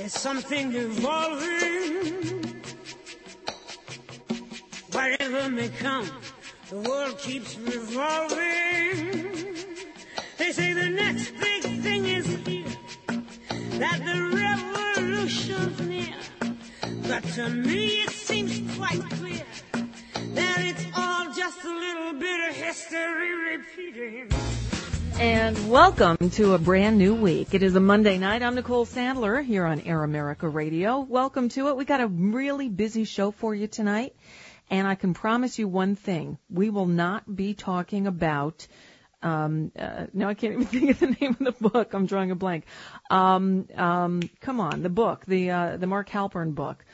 There's something evolving. Whatever may come, the world keeps revolving. They say the next big thing is here, that the revolution's near. But to me it seems quite clear that it's all just a little bit of history repeating. And welcome to a brand new week. It is a Monday night. I'm Nicole Sandler here on Air America Radio. Welcome to it. We got a really busy show for you tonight. And I can promise you one thing. We will not be talking about, no, I can't even think of the name of the book. I'm drawing a blank. Come on, the book, the Mark Halpern book,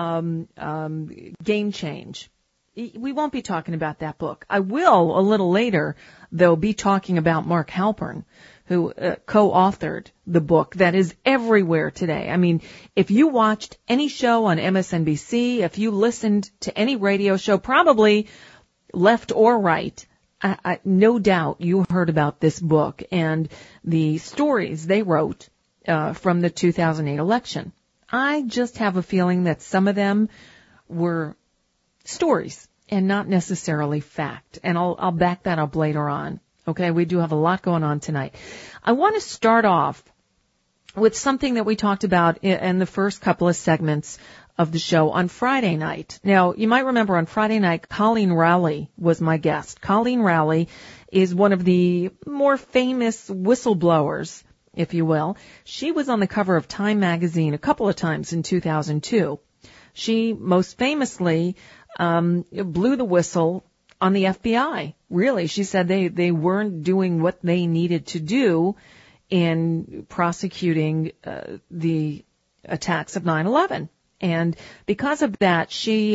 Game Change. We won't be talking about that book. I will, a little later, though, be talking about Mark Halpern, who co-authored the book that is everywhere today. I mean, if you watched any show on MSNBC, if you listened to any radio show, probably left or right, no doubt you heard about this book and the stories they wrote from the 2008 election. I just have a feeling that some of them were stories and not necessarily fact. And I'll back that up later on. Okay, we do have a lot going on tonight. I want to start off with something that we talked about in the first couple of segments of the show on Friday night. Now, you might remember on Friday night, Colleen Rowley was my guest. Colleen Rowley is one of the more famous whistleblowers, if you will. She was on the cover of Time magazine a couple of times in 2002. She most famously blew the whistle on the FBI. Really, she said they weren't doing what they needed to do in prosecuting the attacks of 9/11. And because of that, she,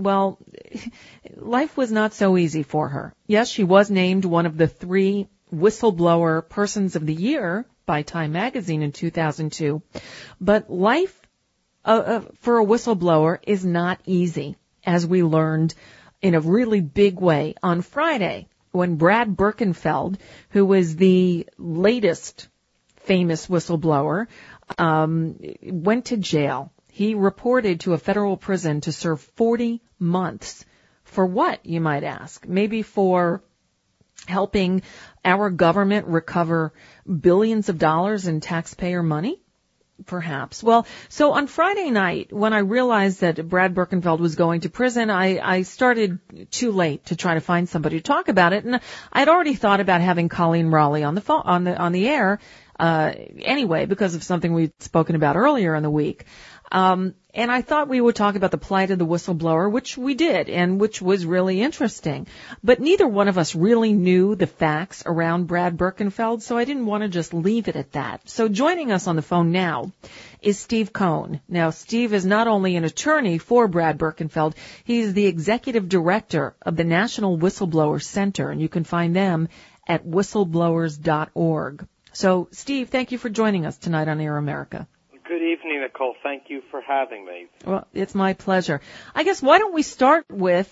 life was not so easy for her. Yes, she was named one of the 3 whistleblower persons of the year by Time magazine in 2002. But life for a whistleblower is not easy, as we learned in a really big way on Friday when Brad Birkenfeld, who was the latest famous whistleblower, went to jail. He reported to a federal prison to serve 40 months. For what, you might ask? Maybe for helping our government recover billions of dollars in taxpayer money? Perhaps. Well, so on Friday night, when I realized that Brad Birkenfeld was going to prison, I started too late to try to find somebody to talk about it, and I'd already thought about having Colleen Rowley on the phone, on the air, anyway, because of something we'd spoken about earlier in the week. And I thought we would talk about the plight of the whistleblower, which we did, and which was really interesting. But neither one of us really knew the facts around Brad Birkenfeld, so I didn't want to just leave it at that. So joining us on the phone now is Steve Cohn. Now, Steve is not only an attorney for Brad Birkenfeld, he's the executive director of the National Whistleblower Center, and you can find them at whistleblowers.org. So, Steve, thank you for joining us tonight on Air America. Good evening, Nicole. Thank you for having me. Well, it's my pleasure. I guess why don't we start with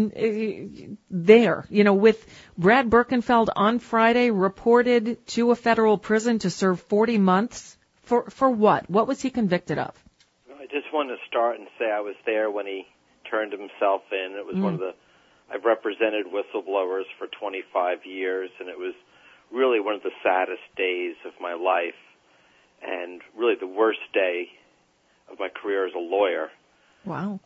with Brad Birkenfeld on Friday reported to a federal prison to serve 40 months. For what? What was he convicted of? I just want to start and say I was there when he turned himself in. It was I've represented whistleblowers for 25 years, and it was really one of the saddest days of my life. And really the worst day of my career as a lawyer. Wow.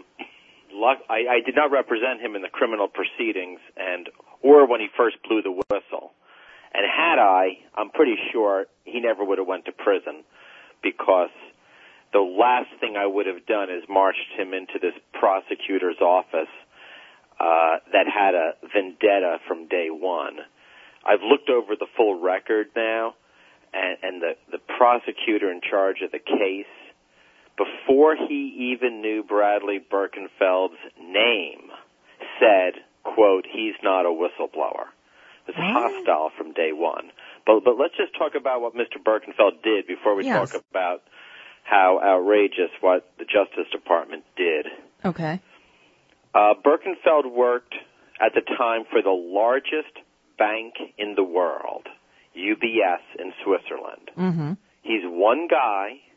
I did not represent him in the criminal proceedings or when he first blew the whistle. And had I'm pretty sure he never would have went to prison, because the last thing I would have done is marched him into this prosecutor's office that had a vendetta from day one. I've looked over the full record now. And the prosecutor in charge of the case, before he even knew Bradley Birkenfeld's name, said, quote, he's not a whistleblower. It was hostile from day one. But let's just talk about what Mr. Birkenfeld did before we talk about how outrageous what the Justice Department did. Okay. Birkenfeld worked at the time for the largest bank in the world, UBS in Switzerland. Mm-hmm. He's one guy,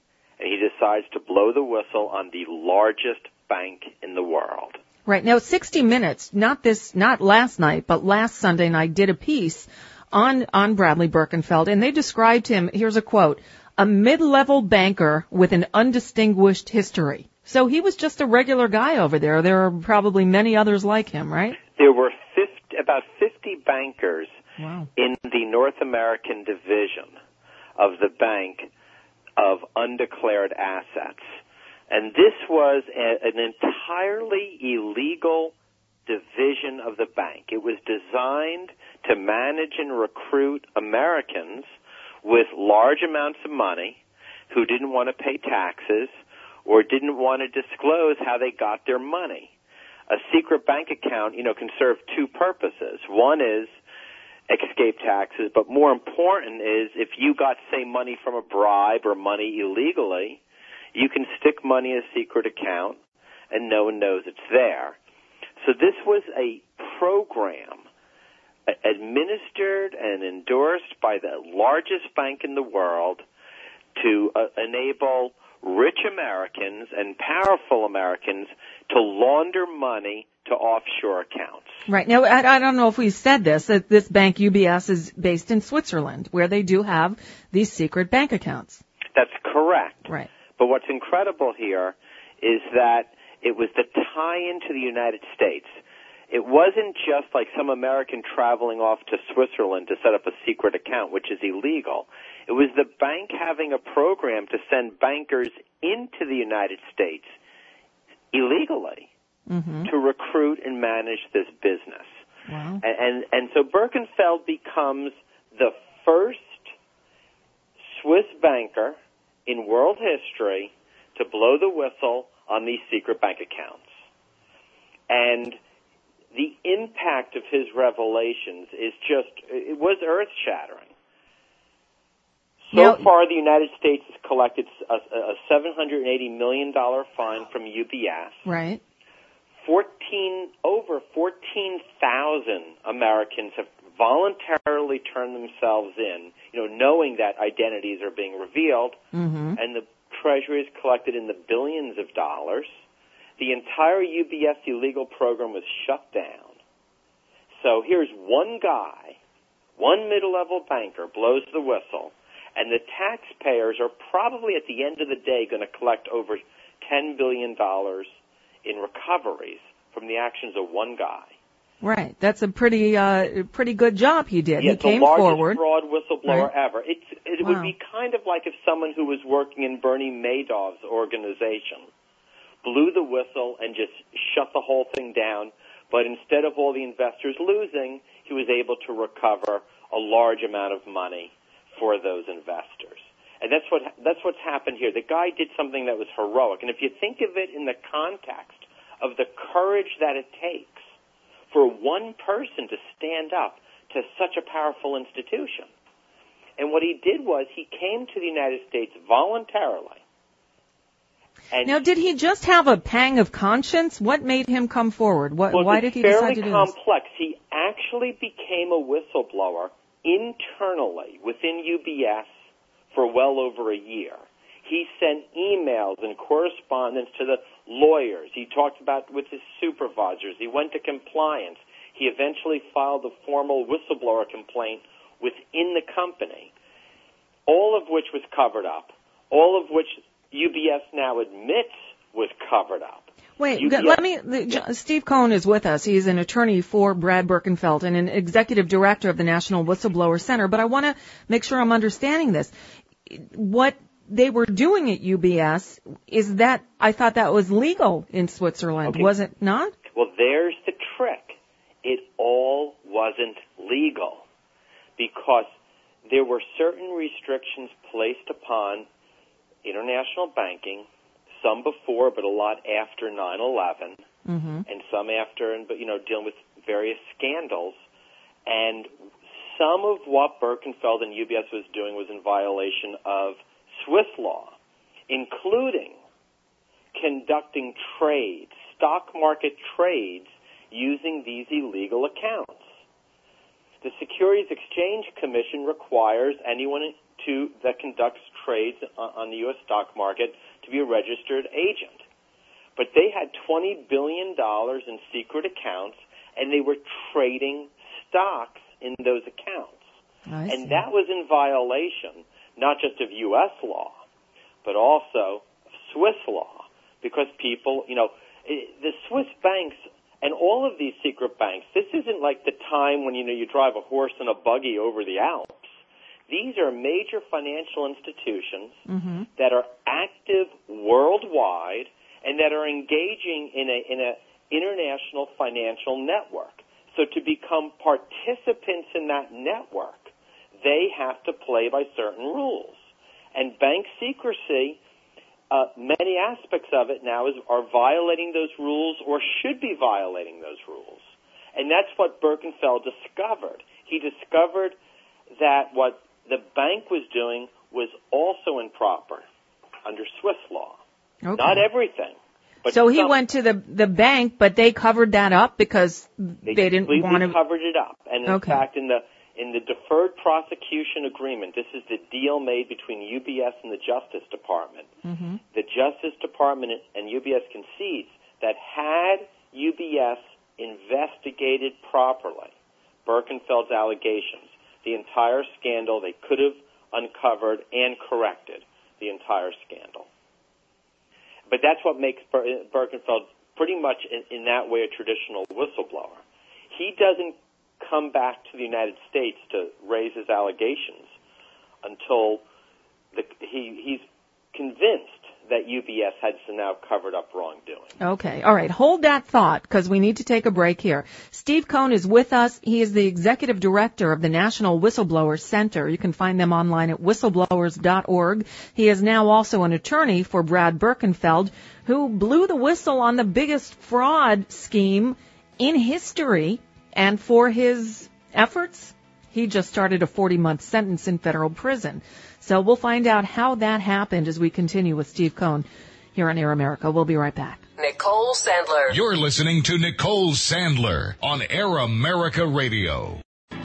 and he decides to blow the whistle on the largest bank in the world. Right. Now, 60 Minutes, not last night, but last Sunday night, did a piece on Bradley Birkenfeld, and they described him, here's a quote, a mid-level banker with an undistinguished history. So he was just a regular guy over there. There are probably many others like him, right? There were about 50 bankers Wow. in the North American division of the Bank of Undeclared Assets. And this was an entirely illegal division of the bank. It was designed to manage and recruit Americans with large amounts of money who didn't want to pay taxes or didn't want to disclose how they got their money. A secret bank account, can serve two purposes. One is escape taxes, but more important is if you got, say, money from a bribe or money illegally, you can stick money in a secret account and no one knows it's there. So this was a program administered and endorsed by the largest bank in the world to enable rich Americans and powerful Americans to launder money to offshore accounts. Right. Now, I don't know if we said this, that this bank, UBS, is based in Switzerland, where they do have these secret bank accounts. That's correct. Right. But what's incredible here is that it was the tie-in to the United States. It wasn't just like some American traveling off to Switzerland to set up a secret account, which is illegal. It was the bank having a program to send bankers into the United States illegally to recruit and manage this business. Wow. And so Birkenfeld becomes the first Swiss banker in world history to blow the whistle on these secret bank accounts. And the impact of his revelations it was earth-shattering. So far, the United States has collected a $780 million fine from UBS. Right. Over 14,000 Americans have voluntarily turned themselves in, knowing that identities are being revealed, and the Treasury has collected in the billions of dollars. The entire UBS illegal program was shut down. So here's one guy, one middle-level banker blows the whistle, and the taxpayers are probably at the end of the day going to collect over $10 billion in recoveries from the actions of one guy. Right. That's a pretty good job he did. Yeah, he came the largest forward. fraud whistleblower Right. ever. It would be kind of like if someone who was working in Bernie Madoff's organization blew the whistle and just shut the whole thing down, but instead of all the investors losing, he was able to recover a large amount of money for those investors. And that's what's happened here. The guy did something that was heroic. And if you think of it in the context of the courage that it takes for one person to stand up to such a powerful institution. And what he did was he came to the United States voluntarily. And now, did he just have a pang of conscience? What made him come forward? Why did he decide to do this? It's fairly complex. He actually became a whistleblower internally within UBS for well over a year. He sent emails and correspondence to the lawyers. He talked about with his supervisors. He went to compliance. He eventually filed a formal whistleblower complaint within the company, all of which was covered up, all of which UBS now admits was covered up. Wait, Steve Cohen is with us. He's an attorney for Brad Birkenfeld and an executive director of the National Whistleblower Center. But I want to make sure I'm understanding this. What they were doing at UBS is that I thought that was legal in Switzerland. Okay. Was it not? Well, there's the trick. It all wasn't legal because there were certain restrictions placed upon international banking, some before, but a lot after 9/11, and some after, but dealing with various scandals. And some of what Birkenfeld and UBS was doing was in violation of Swiss law, including conducting trades, stock market trades, using these illegal accounts. The Securities Exchange Commission requires anyone that conducts trades on the U.S. stock market to be a registered agent. But they had $20 billion in secret accounts, and they were trading stocks in those accounts. And that was in violation not just of U.S. law, but also of Swiss law, because people, the Swiss banks and all of these secret banks, this isn't like the time when, you drive a horse and a buggy over the Alps. These are major financial institutions that are active worldwide and that are engaging in a international financial network. So to become participants in that network, they have to play by certain rules. And bank secrecy, many aspects of it now are violating those rules or should be violating those rules. And that's what Birkenfeld discovered. He discovered that what the bank was doing was also improper under Swiss law. Okay. Not everything. But so he went to the bank, but they covered that up because they didn't want to... They covered it up. And in fact, in the deferred prosecution agreement, this is the deal made between UBS and the Justice Department. The Justice Department and UBS concedes that had UBS investigated properly Birkenfeld's allegations, the entire scandal, they could have uncovered and corrected the entire scandal. But that's what makes Birkenfeld pretty much in that way a traditional whistleblower. He doesn't come back to the United States to raise his allegations until he's convinced that UBS has now covered up wrongdoing. Okay. All right. Hold that thought because we need to take a break here. Steve Cohn is with us. He is the executive director of the National Whistleblower Center. You can find them online at whistleblowers.org. He is now also an attorney for Brad Birkenfeld, who blew the whistle on the biggest fraud scheme in history. And for his efforts, he just started a 40-month sentence in federal prison. So we'll find out how that happened as we continue with Steve Cohn here on Air America. We'll be right back. Nicole Sandler. You're listening to Nicole Sandler on Air America Radio.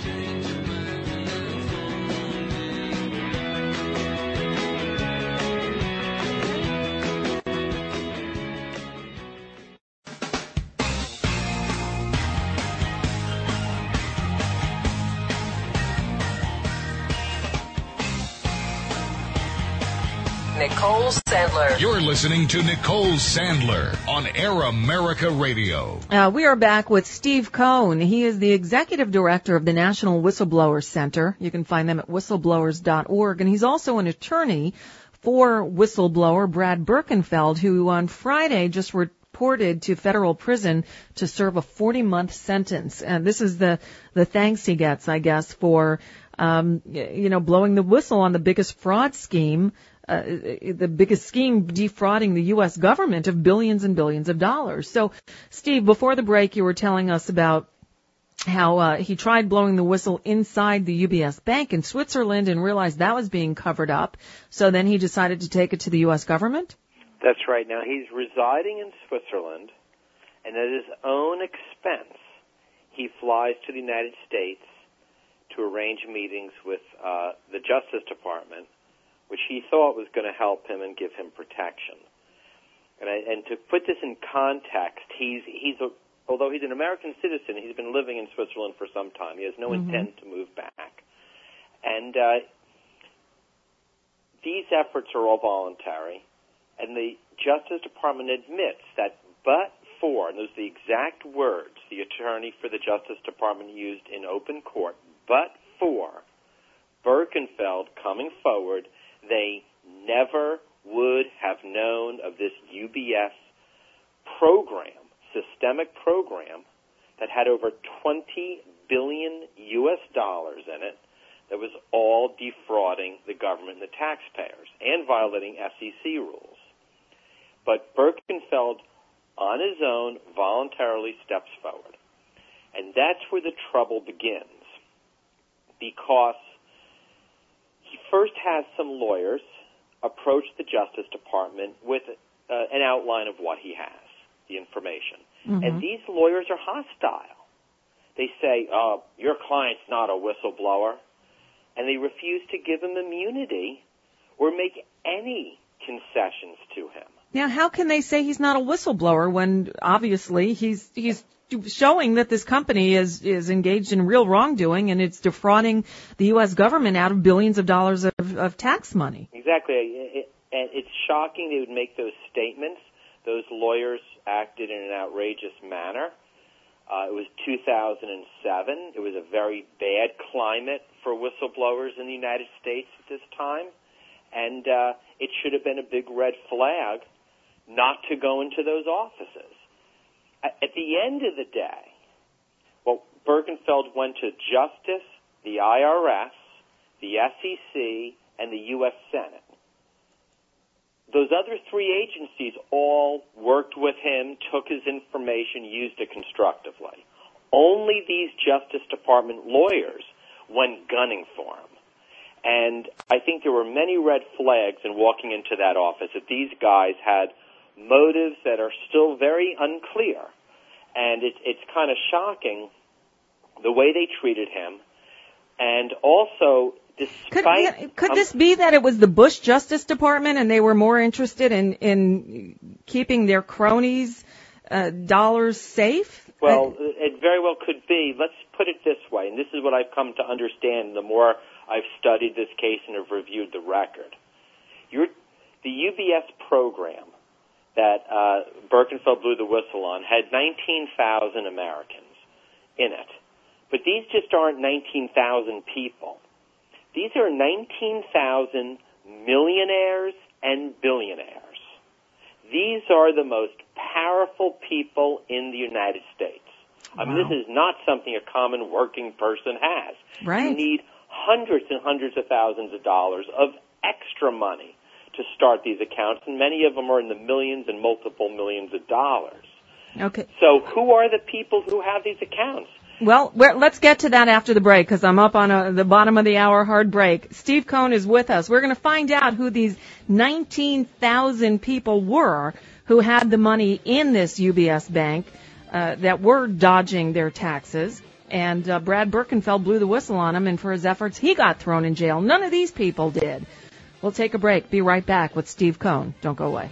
Nicole Sandler. You're listening to Nicole Sandler on Air America Radio. We are back with Steve Cohn. He is the executive director of the National Whistleblower Center. You can find them at whistleblowers.org. And he's also an attorney for whistleblower Brad Birkenfeld, who on Friday just reported to federal prison to serve a 40-month sentence. And this is the thanks he gets, I guess, for, blowing the whistle on the biggest fraud scheme. The biggest scheme defrauding the U.S. government of billions and billions of dollars. So, Steve, before the break, you were telling us about how he tried blowing the whistle inside the UBS bank in Switzerland and realized that was being covered up. So then he decided to take it to the U.S. government? That's right. Now, he's residing in Switzerland, and at his own expense, he flies to the United States to arrange meetings with the Justice Department, which he thought was going to help him and give him protection. And to put this in context, although he's an American citizen, he's been living in Switzerland for some time. He has no intent to move back. And these efforts are all voluntary, and the Justice Department admits that but for, and those are the exact words the attorney for the Justice Department used in open court, but for Birkenfeld coming forward, they never would have known of this UBS program, systemic program, that had over $20 billion US in it, that was all defrauding the government and the taxpayers and violating SEC rules. But Birkenfeld, on his own, voluntarily steps forward. And that's where the trouble begins, because he first has some lawyers approach the Justice Department with an outline of what he has, the information. And these lawyers are hostile. They say, your client's not a whistleblower. and they refused to give him immunity or make any concessions to him. Now, how can they say he's not a whistleblower when obviously he's showing that this company is engaged in real wrongdoing and it's defrauding the U.S. government out of billions of dollars of tax money? Exactly. And it's shocking they would make those statements. Those lawyers acted in an outrageous manner. It was 2007. It was a very bad climate for whistleblowers in the United States at this time. And it should have been a big red flag not to go into those offices. At the end of the day, well, Birkenfeld went to Justice, the IRS, the SEC, and the U.S. Senate. Those other three agencies all worked with him, took his information, used it constructively. Only these Justice Department lawyers went gunning for him. And I think there were many red flags in walking into that office, that these guys had motives that are still very unclear. And it's kind of shocking the way they treated him. And also, despite... Could this be that it was the Bush Justice Department and they were more interested in keeping their cronies' dollars safe? Well, it very well could be. Let's put it this way, and this is what I've come to understand the more I've studied this case and have reviewed the record. The UBS program that Birkenfeld blew the whistle on had 19,000 Americans in it. But these just aren't 19,000 people. These are 19,000 millionaires and billionaires. These are the most powerful people in the United States. I mean, this is not something a common working person has. Right. You need hundreds and hundreds of thousands of dollars of extra money to start these accounts, and many of them are in the millions and multiple millions of dollars. Okay. So who are the people who have these accounts? Well, let's get to that after the break, because I'm up on the bottom of the hour hard break. Steve Cohn is with us. We're going to find out who these 19,000 people were who had the money in this UBS bank that were dodging their taxes. And Brad Birkenfeld blew the whistle on him, and for his efforts, he got thrown in jail. None of these people did. We'll take a break. Be right back with Steve Cohn. Don't go away.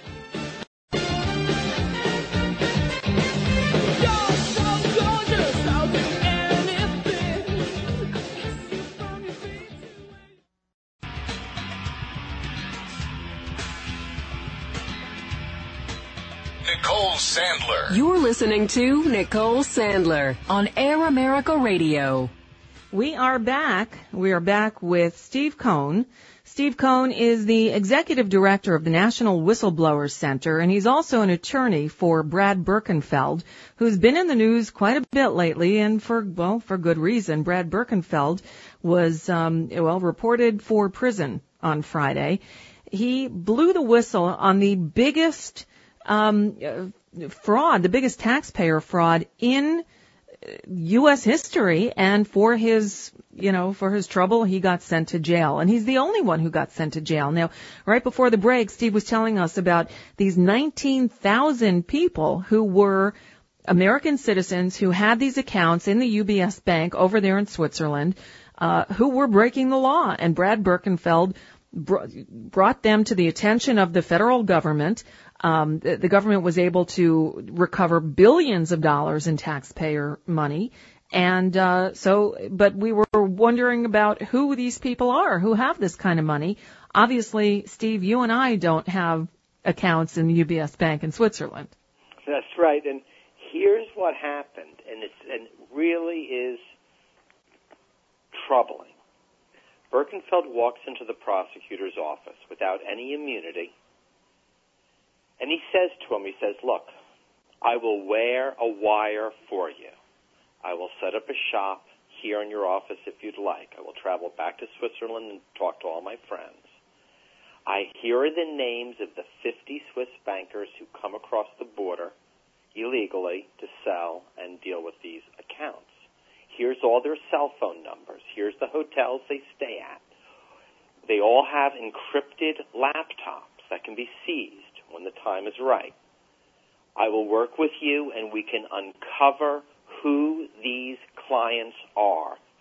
Nicole Sandler. You're listening to Nicole Sandler on Air America Radio. We are back. We are back with Steve Cohn. Steve Cohn is the executive director of the National Whistleblowers Center, and he's also an attorney for Brad Birkenfeld, who's been in the news quite a bit lately, and for good reason. Brad Birkenfeld was, reported for prison on Friday. He blew the whistle on the biggest fraud, the biggest taxpayer fraud in U.S. history, and for his trouble, he got sent to jail. And he's the only one who got sent to jail. Now, right before the break, Steve was telling us about these 19,000 people who were American citizens who had these accounts in the UBS bank over there in Switzerland, who were breaking the law. And Brad Birkenfeld brought them to the attention of the federal government. The government was able to recover billions of dollars in taxpayer money. And but we were wondering about who these people are who have this kind of money. Obviously, Steve, you and I don't have accounts in the UBS bank in Switzerland. That's right. And here's what happened, and it really is troubling. Birkenfeld walks into the prosecutor's office without any immunity. And he says to him, look, I will wear a wire for you. I will set up a shop here in your office if you'd like. I will travel back to Switzerland and talk to all my friends. Here are the names of the 50 Swiss bankers who come across the border illegally to sell and deal with these accounts. Here's all their cell phone numbers. Here's the hotels they stay at. They all have encrypted laptops that can be seized when the time is right. I will work with you, and we can uncover who these clients are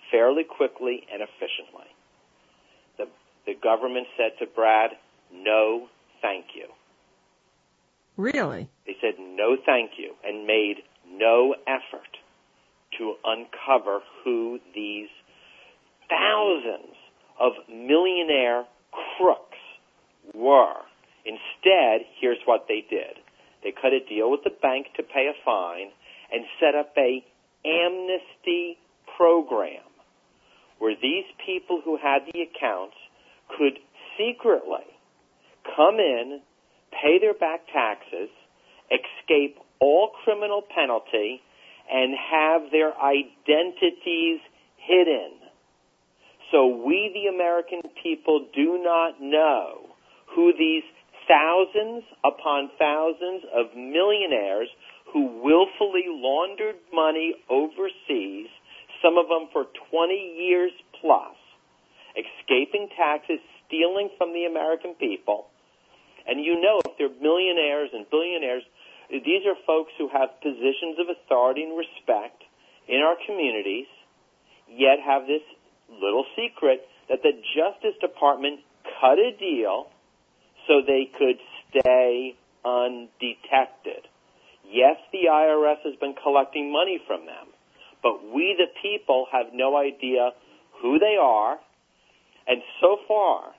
fairly quickly and efficiently. The government said to Brad, no, thank you. Really? They said no, thank you, and made no effort to uncover who these thousands of millionaire crooks were. Instead, here's what they did. They cut a deal with the bank to pay a fine and set up a amnesty program where these people who had the accounts could secretly come in, pay their back taxes, escape all criminal penalty, and have their identities hidden. So we, the American people, do not know who these thousands upon thousands of millionaires who willfully laundered money overseas, some of them for 20 years plus, escaping taxes, stealing from the American people. And you know, if they're millionaires and billionaires, these are folks who have positions of authority and respect in our communities, yet have this little secret that the Justice Department cut a deal so they could stay undetected. Yes, the IRS has been collecting money from them, but we, the people, have no idea who they are. And so far,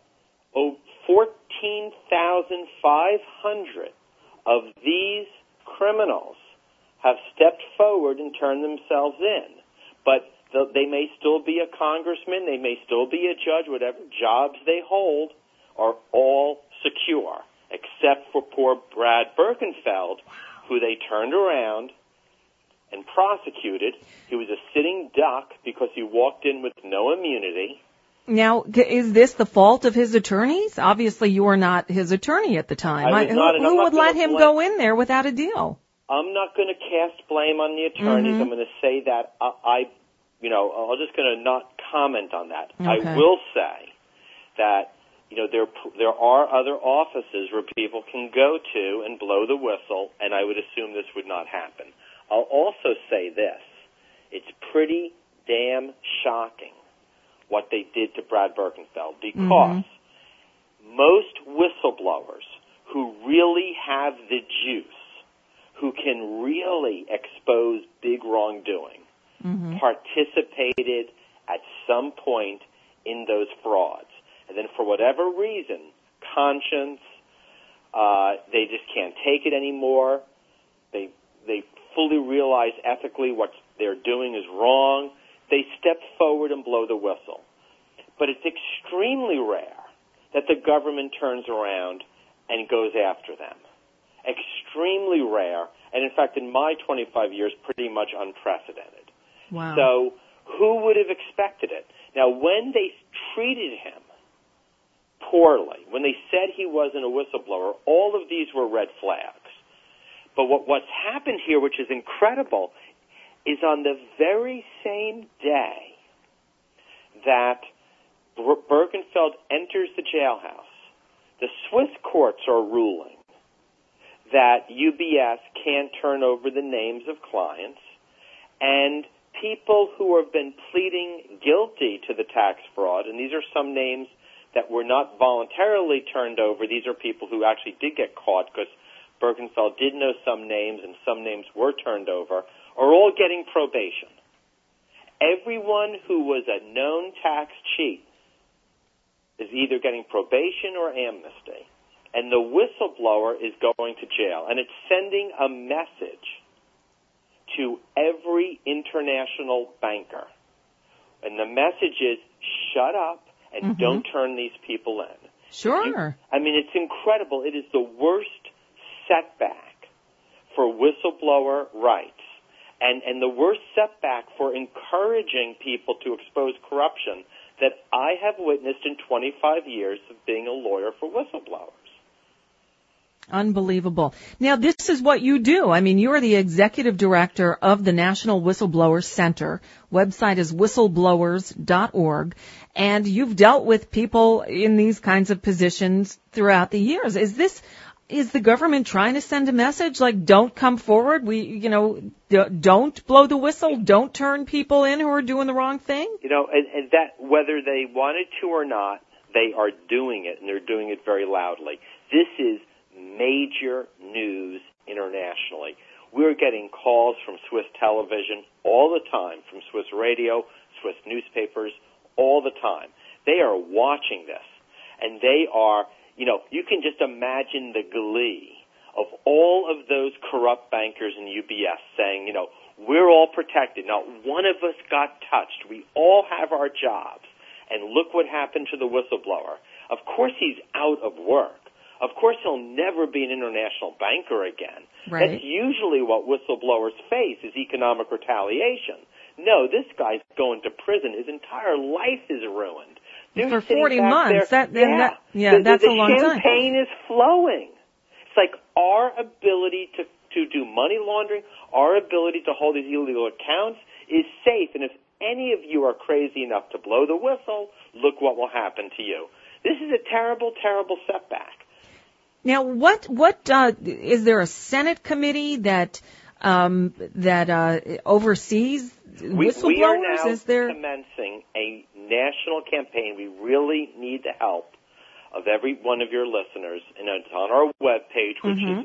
14,500 of these criminals have stepped forward and turned themselves in. But they may still be a congressman, they may still be a judge, whatever jobs they hold are all secure, except for poor Brad Birkenfeld, who they turned around and prosecuted. He was a sitting duck because he walked in with no immunity. Now, is this the fault of his attorneys? Obviously, you were not his attorney at the time. Who would let him go in there without a deal? I'm not going to cast blame on the attorneys. Mm-hmm. I'm going to say that I'm just going to not comment on that. Okay. I will say that, there are other offices where people can go to and blow the whistle, and I would assume this would not happen. I'll also say this. It's pretty damn shocking what they did to Brad Birkenfeld, because most whistleblowers who really have the juice, who can really expose big wrongdoing, participated at some point in those frauds. And then for whatever reason, conscience, they just can't take it anymore. They fully realize ethically what they're doing is wrong. They step forward and blow the whistle. But it's extremely rare that the government turns around and goes after them. Extremely rare, and in fact, in my 25 years, pretty much unprecedented. Wow. So who would have expected it? Now, when they treated him poorly, when they said he wasn't a whistleblower, all of these were red flags. But what's happened here, which is incredible, is on the very same day that Birkenfeld enters the jailhouse, the Swiss courts are ruling that UBS can't turn over the names of clients, and people who have been pleading guilty to the tax fraud, and these are some names that were not voluntarily turned over. These are people who actually did get caught because Birkenfeld did know some names and some names were turned over, are all getting probation. Everyone who was a known tax cheat is either getting probation or amnesty, and the whistleblower is going to jail. And it's sending a message to every international banker. And the message is, shut up and don't turn these people in. Sure. It's incredible. It is the worst setback for whistleblower rights. And the worst setback for encouraging people to expose corruption that I have witnessed in 25 years of being a lawyer for whistleblowers. Unbelievable. Now, this is what you do. You are the executive director of the National Whistleblowers Center. Website is whistleblowers.org. And you've dealt with people in these kinds of positions throughout the years. Is this is the government trying to send a message like, don't come forward? Don't blow the whistle. Don't turn people in who are doing the wrong thing. And that whether they wanted to or not, they are doing it, and they're doing it very loudly. This is major news internationally. We're getting calls from Swiss television all the time, from Swiss radio, Swiss newspapers, all the time. They are watching this, and they are, you can just imagine the glee of all of those corrupt bankers in UBS saying, we're all protected. Not one of us got touched. We all have our jobs. And look what happened to the whistleblower. Of course he's out of work. Of course he'll never be an international banker again. Right. That's usually what whistleblowers face, is economic retaliation. No, this guy's going to prison. His entire life is ruined. For 40 months. That's a long time. The champagne is flowing. It's like our ability to do money laundering, our ability to hold these illegal accounts is safe. And if any of you are crazy enough to blow the whistle, look what will happen to you. This is a terrible, terrible setback. Now, is there a Senate committee that oversees whistleblowers? We are now commencing a national campaign. We really need the help of every one of your listeners, and it's on our webpage, which is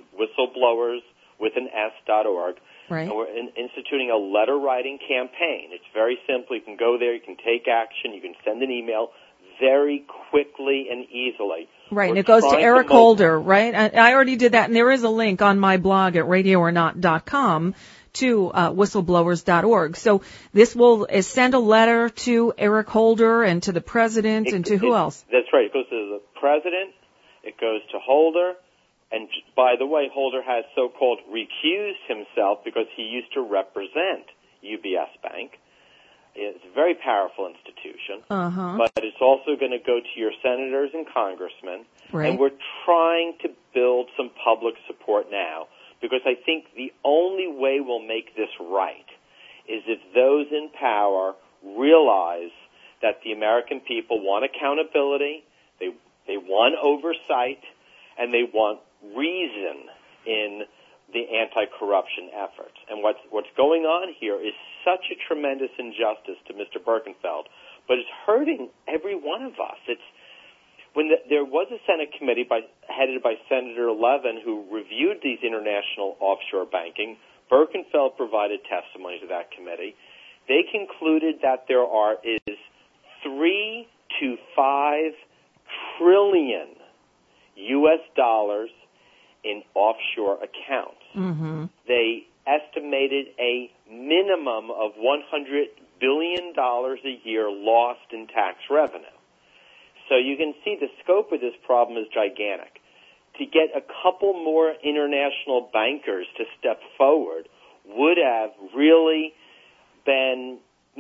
whistleblowerswithan.org. Right. And we're instituting a letter-writing campaign. It's very simple. You can go there. You can take action. You can send an email very quickly and easily. Right, and it goes to Eric Holder, right? I already did that, and there is a link on my blog at radioornot.com to whistleblowers.org. So this will send a letter to Eric Holder and to the president and to who else? That's right. It goes to the president. It goes to Holder. And by the way, Holder has so-called recused himself because he used to represent UBS Bank. It's a very powerful institution, but it's also going to go to your senators and congressmen. Right. And we're trying to build some public support now, because I think the only way we'll make this right is if those in power realize that the American people want accountability, they want oversight, and they want reason in the anti-corruption efforts. And what's going on here is such a tremendous injustice to Mr. Birkenfeld, but it's hurting every one of us. There was a Senate committee headed by Senator Levin who reviewed these international offshore banking. Birkenfeld provided testimony to that committee. They concluded that there is 3 to 5 trillion U.S. dollars in offshore accounts. Mm-hmm. They estimated a minimum of $100 billion a year lost in tax revenue. So you can see the scope of this problem is gigantic. To get a couple more international bankers to step forward would have really been,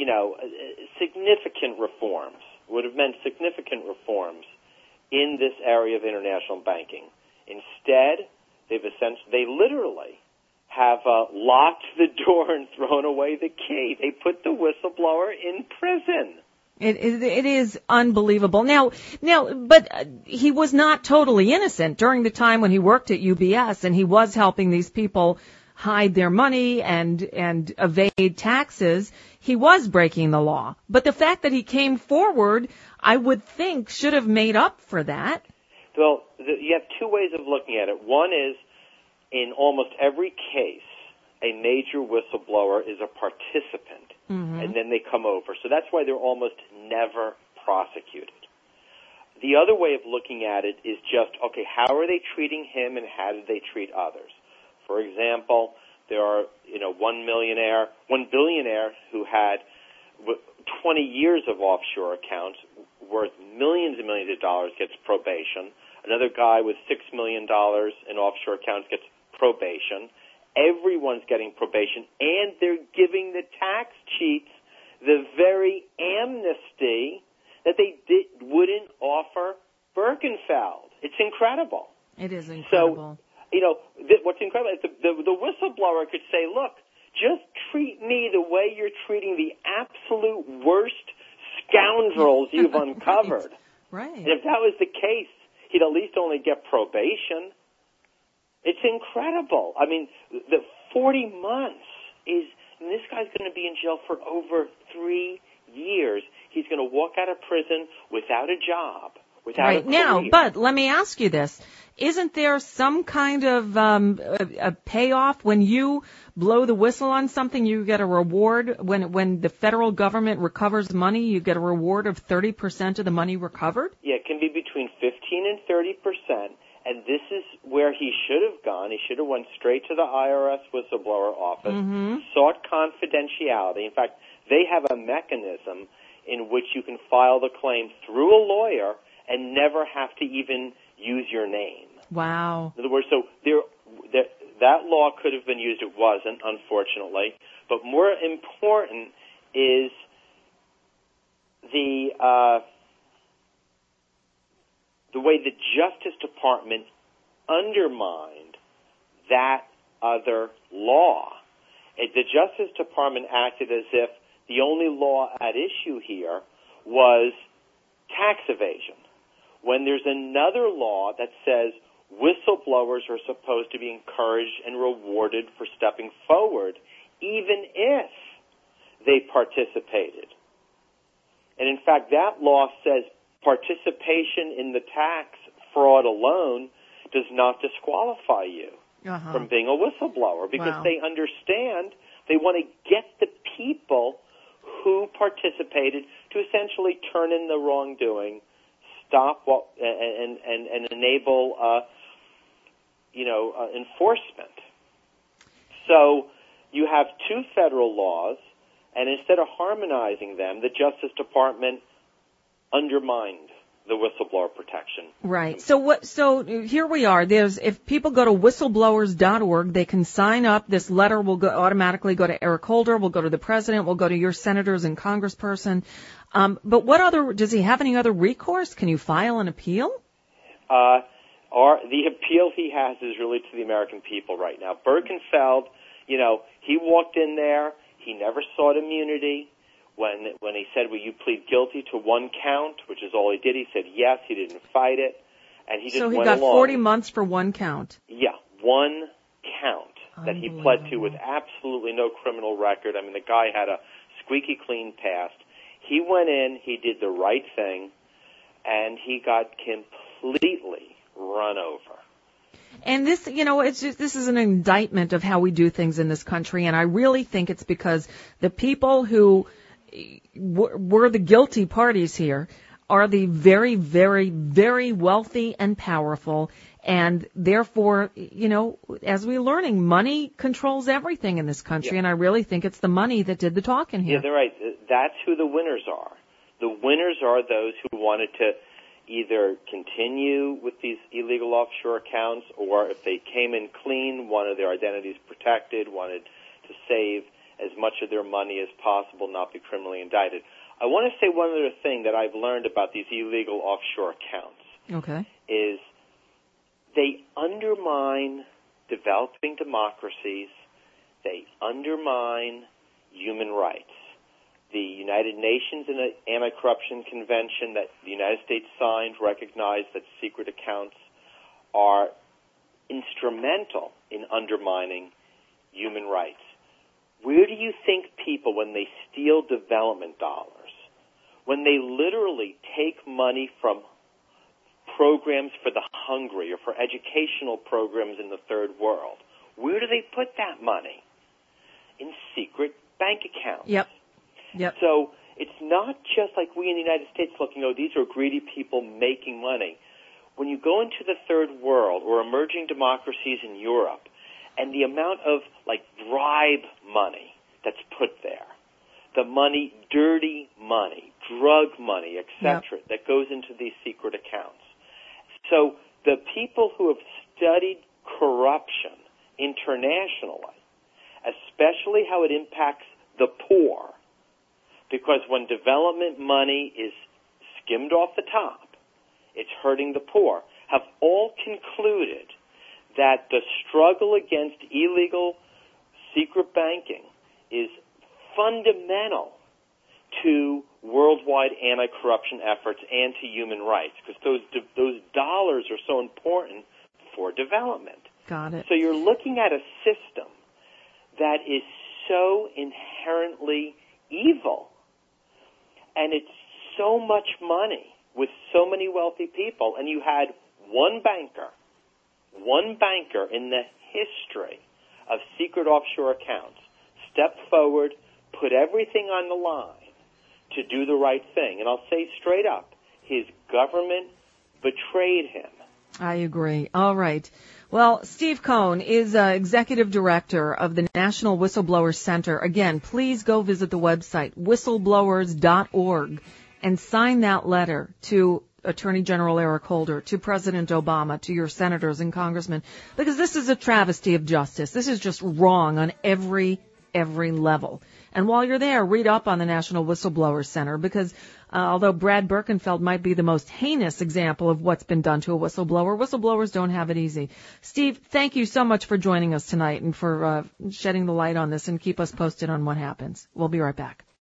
significant reforms, would have meant significant reforms in this area of international banking. Instead, they literally have locked the door and thrown away the key. They put the whistleblower in prison. It is unbelievable. Now, but he was not totally innocent during the time when he worked at UBS, and he was helping these people hide their money and evade taxes. He was breaking the law. But the fact that he came forward, I would think, should have made up for that. Well, you have two ways of looking at it. One is, in almost every case, a major whistleblower is a participant, and then they come over. So that's why they're almost never prosecuted. The other way of looking at it is just, okay, how are they treating him and how did they treat others? For example, there are, one billionaire who had 20 years of offshore accounts worth millions and millions of dollars gets probation. Another guy with $6 million in offshore accounts gets probation. Everyone's getting probation, and they're giving the tax cheats the very amnesty that they wouldn't offer Birkenfeld. It's incredible. It is incredible. So, what's incredible is the whistleblower could say, look, just treat me the way you're treating the absolute worst scoundrels you've uncovered. Right. And if that was the case, he'd at least only get probation. It's incredible. I mean, the 40 months is, and this guy's going to be in jail for over 3 years. He's going to walk out of prison without a job, without a career. Now, but let me ask you this. Isn't there some kind of a payoff when you blow the whistle on something? You get a reward when the federal government recovers money. You get a reward of 30% of the money recovered. Yeah, it can be between 15 and 30%, and this is where he should have gone. He should have went straight to the IRS whistleblower office, sought confidentiality. In fact, they have a mechanism in which you can file the claim through a lawyer and never have to even use your name. Wow. In other words, so that law could have been used. It wasn't, unfortunately. But more important is the way the Justice Department undermined that other law. The Justice Department acted as if the only law at issue here was tax evasion, when there's another law that says whistleblowers are supposed to be encouraged and rewarded for stepping forward, even if they participated. And in fact, that law says participation in the tax fraud alone does not disqualify you from being a whistleblower, because they understand they want to get the people who participated to essentially turn in the wrongdoing, stop and enable enforcement. So you have two federal laws, and instead of harmonizing them, the Justice Department undermined the whistleblower protection. Right. So here we are. If people go to whistleblowers.org, they can sign up. This letter will automatically go to Eric Holder, will go to the president, will go to your senators and congressperson. But does he have any other recourse? Can you file an appeal? The appeal he has is really to the American people right now. Birkenfeld, he walked in there. He never sought immunity. When he said, will you plead guilty to one count, which is all he did, he said yes, he didn't fight it, and he just went along. So he got 40 months for one count. Yeah, one count that he pled to with absolutely no criminal record. I mean, the guy had a squeaky clean past. He went in, he did the right thing, and he got completely run over. And this, this is an indictment of how we do things in this country, and I really think it's because the people who were the guilty parties here are the very, very, very wealthy and powerful, and therefore, as we're learning, money controls everything in this country, and I really think it's the money that did the talking here. Yeah, they're right. That's who the winners are. The winners are those who wanted to either continue with these illegal offshore accounts, or if they came in clean, wanted their identities protected, wanted to save as much of their money as possible, not be criminally indicted. I want to say one other thing that I've learned about these illegal offshore accounts is they undermine developing democracies. They undermine human rights. The United Nations and the Anti-Corruption Convention that the United States signed recognized that secret accounts are instrumental in undermining human rights. Where do you think people, when they steal development dollars, when they literally take money from programs for the hungry or for educational programs in the third world, where do they put that money? In secret bank accounts. Yep. So it's not just like we in the United States looking, these are greedy people making money. When you go into the third world or emerging democracies in Europe, and the amount of, bribe money that's put there, the money, dirty money, drug money, etc., that goes into these secret accounts. So the people who have studied corruption internationally, especially how it impacts the poor, because when development money is skimmed off the top, it's hurting the poor, have all concluded that the struggle against illegal secret banking is fundamental to worldwide anti-corruption efforts and to human rights, because those dollars are so important for development. Got it. So you're looking at a system that is so inherently evil, and it's so much money with so many wealthy people, and you had one banker in the history of secret offshore accounts step forward, put everything on the line to do the right thing. And I'll say straight up, his government betrayed him. I agree. All right. Well, Steve Cohn is executive director of the National Whistleblower Center. Again, please go visit the website, whistleblowers.org, and sign that letter to Attorney General Eric Holder, to President Obama, to your senators and congressmen, because this is a travesty of justice. This is just wrong on every level. And while you're there, read up on the National Whistleblower Center, because although Brad Birkenfeld might be the most heinous example of what's been done to a whistleblower, whistleblowers don't have it easy. Steve, thank you so much for joining us tonight and for shedding the light on this, and keep us posted on what happens. We'll be right back.